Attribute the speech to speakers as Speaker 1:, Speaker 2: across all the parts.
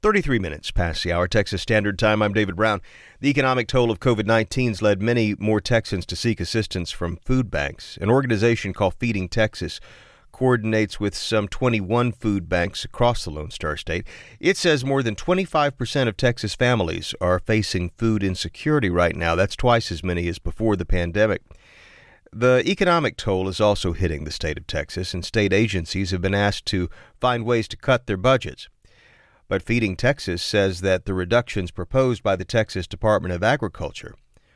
Speaker 1: 33 minutes past the hour, Texas Standard Time. I'm David Brown. The economic toll of COVID-19's led many more Texans to seek assistance from food banks. An organization called Feeding Texas coordinates with some 21 food banks across the Lone Star State. It says more than 25% of Texas families are facing food insecurity right now. That's twice as many as before the pandemic. The economic toll is also hitting the state of Texas, and state agencies have been asked to find ways to cut their budgets. But Feeding Texas says that the reductions proposed by the Texas Department of Agriculture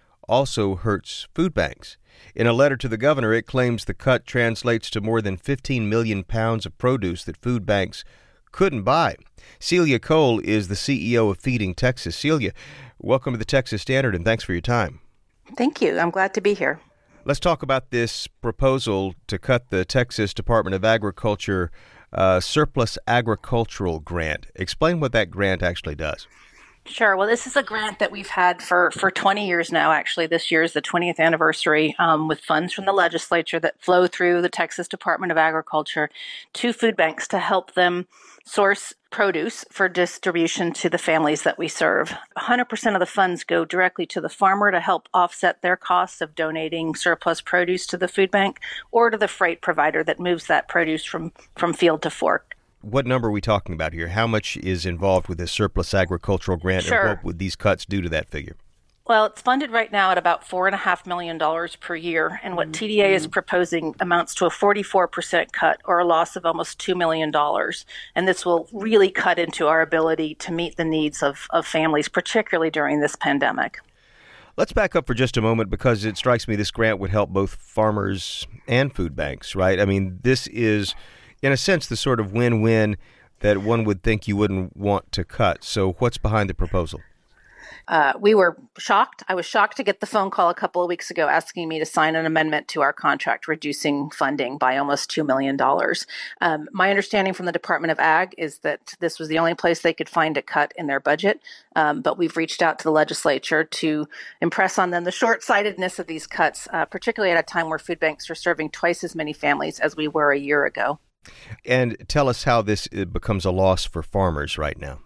Speaker 1: also hurts food banks. In a letter to the governor, it claims the cut translates to more than 15 million pounds of produce that food banks couldn't buy. Celia Cole is the CEO of Feeding Texas. Celia, welcome to the Texas Standard, and thanks for your time.
Speaker 2: Thank you. I'm glad to be here.
Speaker 1: Let's talk about this proposal to cut the Texas Department of Agriculture surplus agricultural grant. Explain what that grant actually does.
Speaker 2: Sure. Well, this is a grant that we've had for 20 years now. Actually, this year is the 20th anniversary, with funds from the legislature that flow through the Texas Department of Agriculture to food banks to help them source produce for distribution to the families that we serve. 100% of the funds go directly to the farmer to help offset their costs of donating surplus produce to the food bank or to the freight provider that moves that produce from field to fork.
Speaker 1: What number are we talking about here? How much is involved with this surplus agricultural grant?
Speaker 2: Sure.
Speaker 1: And what would these cuts do to that figure?
Speaker 2: Well, it's funded right now at about $4.5 million per year, and what TDA is proposing amounts to a 44% cut, or a loss of almost $2 million. And this will really cut into our ability to meet the needs of families, particularly during this pandemic.
Speaker 1: Let's back up for just a moment, because it strikes me this grant would help both farmers and food banks, right? I mean, this is, in a sense, the sort of win-win that one would think you wouldn't want to cut. So what's behind the proposal?
Speaker 2: We were shocked. I was shocked to get the phone call a couple of weeks ago asking me to sign an amendment to our contract, reducing funding by almost $2 million. My understanding from the Department of Ag is that this was the only place they could find a cut in their budget. But we've reached out to the legislature to impress on them the short-sightedness of these cuts, particularly at a time where food banks are serving twice as many families as we were a year ago.
Speaker 1: And tell us how this becomes a loss for farmers right now.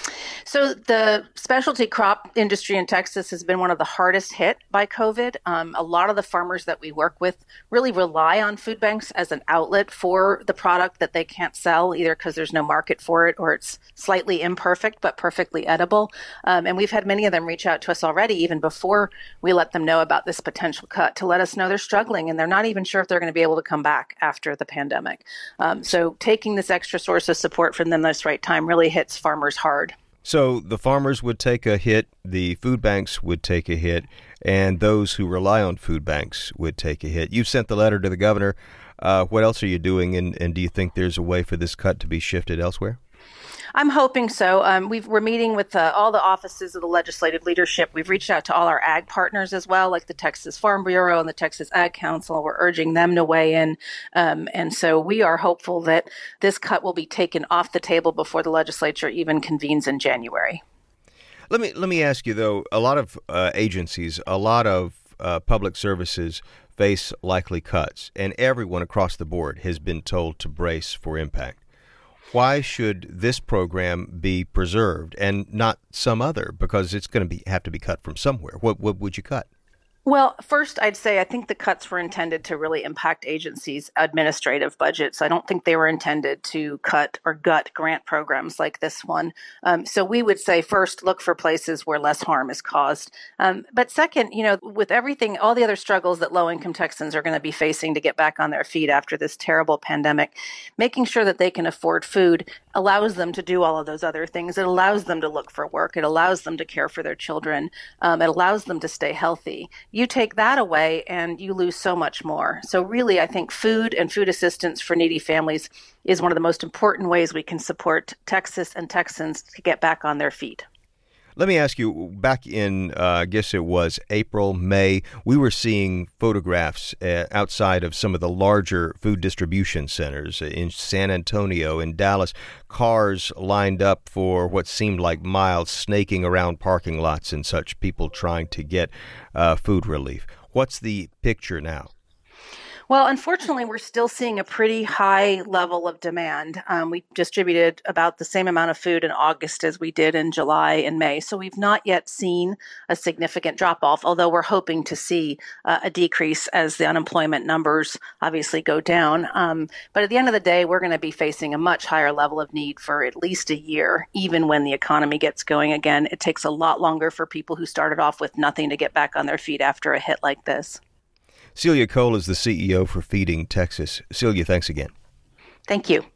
Speaker 2: So the specialty crop industry in Texas has been one of the hardest hit by COVID. A lot of the farmers that we work with really rely on food banks as an outlet for the product that they can't sell, either because there's no market for it or it's slightly imperfect but perfectly edible. And we've had many of them reach out to us already, even before we let them know about this potential cut, to let us know they're struggling and they're not even sure if they're going to be able to come back after the pandemic. So taking this extra source of support from them this right time really hits farmers hard.
Speaker 1: So the farmers would take a hit, the food banks would take a hit, and those who rely on food banks would take a hit. You've sent the letter to the governor. What else are you doing, and do you think there's a way for this cut to be shifted elsewhere?
Speaker 2: I'm hoping so. We're meeting with all the offices of the legislative leadership. We've reached out to all our ag partners as well, like the Texas Farm Bureau and the Texas Ag Council. We're urging them to weigh in. And so we are hopeful that this cut will be taken off the table before the legislature even convenes in January.
Speaker 1: Let me ask you, though, a lot of agencies, a lot of public services face likely cuts, and everyone across the board has been told to brace for impact. Why should this program be preserved and not some other? Because it's going to have to be cut from somewhere. What would you cut?
Speaker 2: Well, first, I'd say I think the cuts were intended to really impact agencies' administrative budgets. I don't think they were intended to cut or gut grant programs like this one. So we would say, first, look for places where less harm is caused. But second, with everything, all the other struggles that low-income Texans are going to be facing to get back on their feet after this terrible pandemic, making sure that they can afford food allows them to do all of those other things. It allows them to look for work. It allows them to care for their children. It allows them to stay healthy. You take that away and you lose so much more. So really, I think food and food assistance for needy families is one of the most important ways we can support Texas and Texans to get back on their feet.
Speaker 1: Let me ask you, back in, I guess it was April, May, we were seeing photographs outside of some of the larger food distribution centers in San Antonio, in Dallas, cars lined up for what seemed like miles, snaking around parking lots and such, people trying to get food relief. What's the picture now?
Speaker 2: Well, unfortunately, we're still seeing a pretty high level of demand. We distributed about the same amount of food in August as we did in July and May. So we've not yet seen a significant drop off, although we're hoping to see a decrease as the unemployment numbers obviously go down. But at the end of the day, we're going to be facing a much higher level of need for at least a year, even when the economy gets going again. It takes a lot longer for people who started off with nothing to get back on their feet after a hit like this.
Speaker 1: Celia Cole is the CEO for Feeding Texas. Celia, thanks again.
Speaker 2: Thank you.